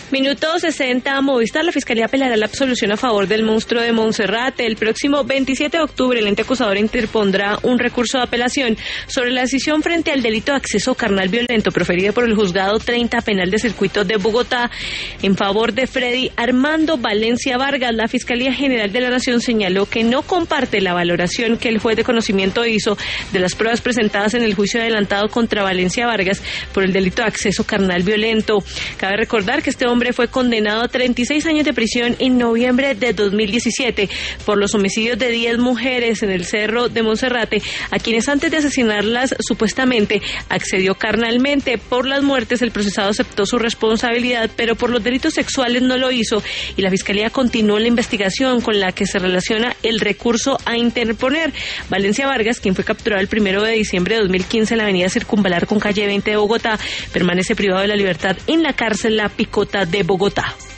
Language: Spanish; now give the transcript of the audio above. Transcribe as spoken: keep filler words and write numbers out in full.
Minuto sesenta, Movistar. La Fiscalía apelará la absolución a favor del monstruo de Monserrate. El próximo veintisiete de octubre, el ente acusador interpondrá un recurso de apelación sobre la decisión frente al delito de acceso carnal violento proferido por el Juzgado treinta Penal de Circuito de Bogotá en favor de Freddy Armando Valencia Vargas. La Fiscalía General de la Nación señaló que no comparte la valoración que el juez de conocimiento hizo de las pruebas presentadas en el juicio adelantado contra Valencia Vargas por el delito de acceso carnal violento. Cabe recordar que este hombre hombre fue condenado a treinta y seis años de prisión en noviembre de dos mil diecisiete por los homicidios de diez mujeres en el Cerro de Monserrate, a quienes antes de asesinarlas supuestamente accedió carnalmente. Por las muertes el procesado aceptó su responsabilidad, pero por los delitos sexuales no lo hizo, y la Fiscalía continuó la investigación con la que se relaciona el recurso a interponer. Valencia Vargas, quien fue capturado el primero de diciembre de dos mil quince en la avenida Circunvalar con calle veinte de Bogotá, permanece privado de la libertad en la cárcel La Picota de Bogotá.